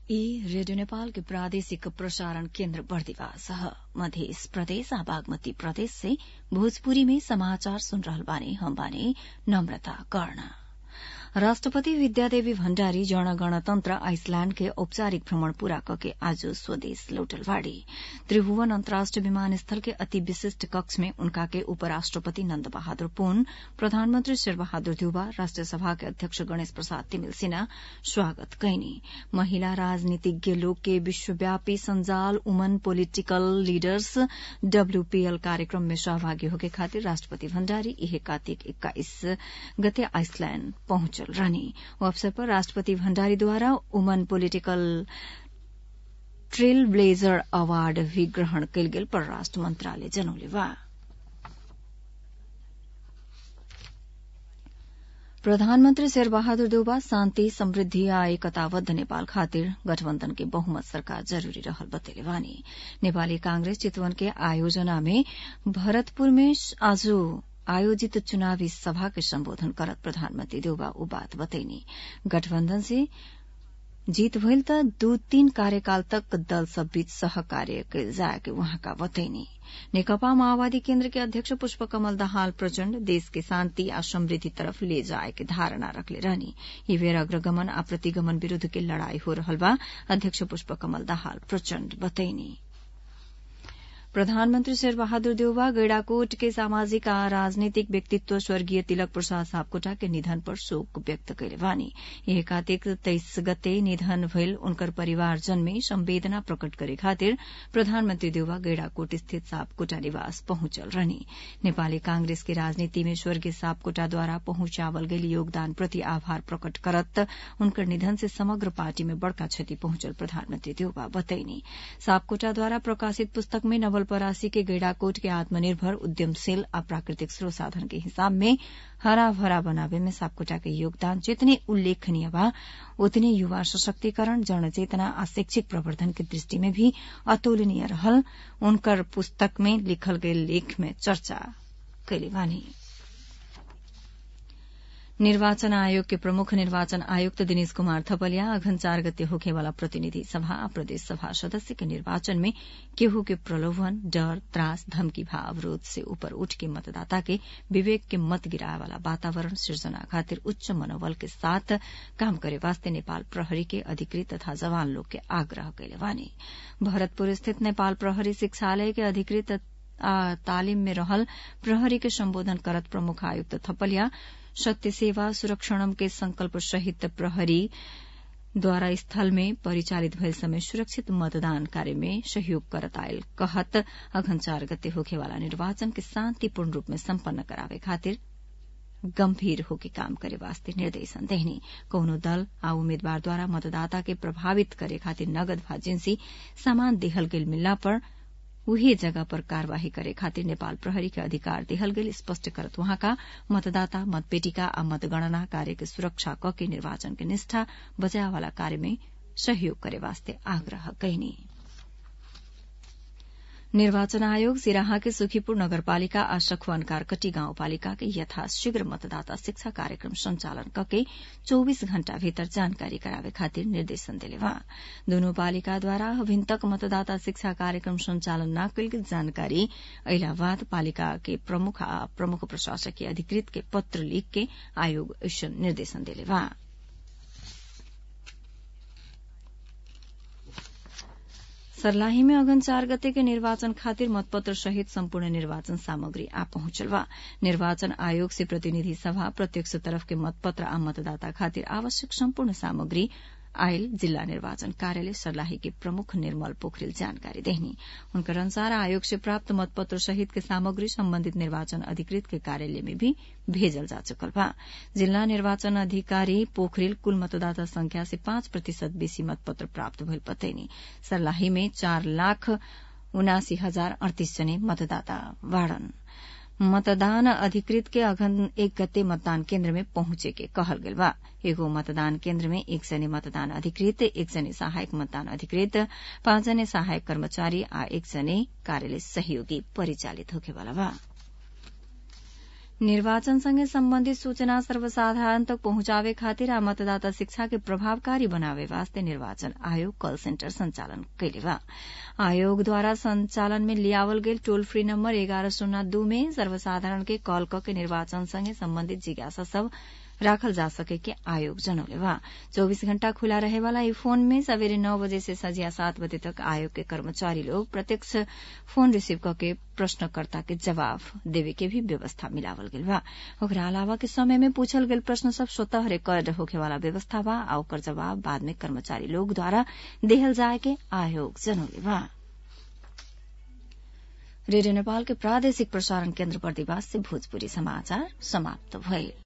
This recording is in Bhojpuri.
रेडियो नेपाल के प्रादेशिक प्रसारण केन्द्र बर्दिवास मध्य प्रदेश बागमती प्रदेश से भोजपुरी में समाचार सुन रहल बानी। हम बानी नम्रता कर्ण। राष्ट्रपति विद्यादेवी भण्डारी गणतन्त्र आइसल्याण्ड के औपचारिक भ्रमण पूरा करके आज स्वदेश लौटल बाड़ी। त्रिभुवन अन्तर्राष्ट्रिय विमानस्थल के अति विशिष्ट कक्ष में उनका के उपराष्ट्रपति नन्द बहादुर पुन, प्रधानमन्त्री शेरबहादुर देउवा, राष्ट्रिय सभा के अध्यक्ष गणेश प्रसाद तिमिल सिन्हा स्वागत कैनी। महिला राजनीतिज्ञ लोग के विश्वव्यापी संजाल वुमन पोलिटिकल लीडर्स WPL कार्यक्रम में सहभागी होके खातिर राष्ट्रपति भण्डारी यह कार्तिक 21 गते आइसल्याण्ड पहुंचल रहनी। अवसर पर राष्ट्रपति भण्डारी द्वारा woman political trailblazer award भी ग्रहण कयल गेल परराष्ट्र मंत्रालय जनौले बा। प्रधानमन्त्री शेरबहादुर देउवा शान्ति, समृद्धि आ एकताबद्ध नेपाल खातिर गठबन्धन के बहुमत सरकार जरूरी रहल बतैले बानी। नेपाली कांग्रेस चितवन के आयोजना में भरतपुर में आज आयोजित चुनावी सभा के सम्बोधन करत प्रधानमन्त्री देउवा उ बात बतैनी। गठबन्धन से जीत भइल त 2-3 कार्यकाल तक दल सब बीच सहकार्य कयल जाए के वहाँका बतैनी। नेकपा माओवादी केन्द्र के अध्यक्ष पुष्पकमल दाहाल प्रचण्ड देश के शान्ति आ समृद्धि तरफ ले जाए के धारणा रखले रहनी। यी बेर अग्रगमन आ प्रतिगमन विरूद्ध के लड़ाई हो रहल बा, अध्यक्ष पुष्पकमल दाहाल प्रचण्ड बतैनी। प्रधानमन्त्री शेरबहादुर देउवा गैंडाकोट के सामाजिक आ राजनीतिक व्यक्तित्व स्वर्गीय तिलक प्रसाद सापकोटा के निधन पर शोक व्यक्त कयले बानी। यह कार्तिक 23 गते निधन भइल उनकर परिवारजन में संवेदना प्रकट करे खातिर प्रधानमन्त्री देउवा गैंडाकोट स्थित सापकोटा निवास पहुंचल रहनी। नेपाली कांग्रेस के राजनीति में स्वर्गीय सापकोटाद्वारा पहुंचावल गेल योगदान प्रति आभार प्रकट करत उनकर निधन से समग्र पार्टी में बड़का क्षति पहुंचल प्रधानमन्त्री देउवा बतैनी। सापकोटाद्वारा प्रकाशित पुस्तक में नवलपरासी के गैंडाकोट के आत्मनिर्भर, उद्यमशील आ प्राकृतिक स्रोत साधन के हिसाब में हरा भरा बनावे में सापकोटा के योगदान जितने उल्लेखनीय बा उतने युवा सशक्तिकरण, जनचेतना आ शैक्षिक प्रवर्धन के दृष्टि में भी अतुलनीय रहल उनकर पुस्तक में लिखल गये लेख में चर्चा कैले बानी। निर्वाचन आयोग के प्रमुख निर्वाचन आयुक्त दिनेश कुमार थपलिया अघन 4 गते होखेवाला प्रतिनिधि सभा आ प्रदेश सभा सदस्य के निर्वाचन में केहू के प्रलोभन, डर, त्रास, धमकी भा अवरोध से ऊपर उठ के मतदाता के विवेक के मत गिराए वाला वातावरण सृजना खातिर उच्च मनोबल के साथ काम करे वास्ते नेपाल प्रहरी के अधिकृत तथा जवान लोग के आग्रह कैले बानी। भरतपुर स्थित नेपाल प्रहरी शिक्षालय के अधिकृत तालिम में रहल प्रहरी के सम्बोधन करत प्रमुख आयुक्त थपलिया सत्य सेवा सुरक्षणम के संकल्प सहित प्रहरी द्वारा स्थल में परिचालित भइल समय सुरक्षित मतदान कार्य में सहयोग करत आयल कहत अघन 4 गते होखेवाला निर्वाचन के शान्तिपूर्ण रूप में सम्पन्न करावे खातिर गंभीर होके काम करे वास्ते निर्देशन देहनी। कौनो दल आ उम्मीदवार द्वारा मतदाता के प्रभावित करे खातिर नगद भा जिन्सी सामान देहल गेल मिलला पर उही जगह पर कार्यवाही करे खातिर नेपाल प्रहरी के अधिकार देहल गेल स्पष्ट करत वहाँका मतदाता मतपेटिका आ मतगणना कार्य के सुरक्षा क के निर्वाचन के निष्ठा बचाए वाला कार्य में सहयोग करे वास्ते आग्रह कैनी। निर्वाचन आयोग सिराहा के सुखीपुर नगरपालिका आ सखुवन कारकटी गाउँपालिका के यथाशीघ्र मतदाता शिक्षा कार्यक्रम संचालन कके 24 घण्टा भीतर जानकारी करावे खातिर निर्देशन देले बा। दुनू पालिकाद्वारा अभिन तक मतदाता शिक्षा कार्यक्रम संचालन न कयल गेल जानकारी अहिला बाद पालिका के प्रमुख आ प्रमुख प्रशासकीय अधिकृत के पत्र लिख के आयोग ऐसन निर्देशन देले बा। सर्लाही में अघन 4 गते के निर्वाचन खातिर मतपत्र सहित सम्पूर्ण निर्वाचन सामग्री आ पहुंचल बा। निर्वाचन आयोग से प्रतिनिधि सभा प्रत्यक्ष तरफ के मतपत्र आ मतदाता खातिर आवश्यक सम्पूर्ण सामग्री आयल जिल्ला निर्वाचन कार्यालय सर्लाही के प्रमुख निर्मल पोखरेल जानकारी देहनी। उनकर अनुसार आयोग से प्राप्त मतपत्र सहित के सामग्री संबंधित निर्वाचन अधिकृत के कार्यालय में भी भेजल जा चुकल बा। जिल्ला निर्वाचन अधिकारी पोखरेल कुल मतदाता संख्या से 5% बेसी मतपत्र प्राप्त भइल बतैनी। सर्लाही में 4,79,038 जने मतदाता बाड़न। मतदान अधिकृत के अघन 1 गते मतदान केन्द्र में पहुंचे के कहल गेल बा। एगो मतदान केन्द्र में 1 जने मतदान अधिकृत, 1 जने सहायक मतदान अधिकृत, 5 जने सहायक कर्मचारी आ 1 जने कार्यालय सहयोगी परिचालित होखेवाला बा। निर्वाचनसँगै सम्बन्धित सूचना सर्वसाधारण तक पहुंचावे खातिर आ मतदाता शिक्षा के प्रभावकारी बनावे वास्ते निर्वाचन आयोग कॉल सेन्टर संचालन कैले बा। आयोगद्वारा संचालन में लियावल गेल टोल फ्री नम्बर 1102 में सर्वसाधारण के कॉल क के निर्वाचनसँगै सम्बन्धित जिज्ञासा सब राखल जा सके के आयोग जनौले बा। 24 घण्टा खुला रहेवाला ई फोन में सवेरे 9 बजे से संझिया 7 बजे तक आयोग के कर्मचारी लोग प्रत्यक्ष फोन रिसीव करके प्रश्नकर्ता के जवाब देवे के भी व्यवस्था मिलावल गेल बा। ओकरा अलावा के समय में पूछल गेल प्रश्न सब स्वतः रिकॉर्ड होखे वाला व्यवस्था बा आ ओकर जवाब बाद में कर्मचारी लोग द्वारा देहल जाए के आयोग जनौले बा। रेडियो नेपाल के प्रादेशिक प्रसारण केन्द्र बर्दिवास से भोजपुरी समाचार समाप्त भइल।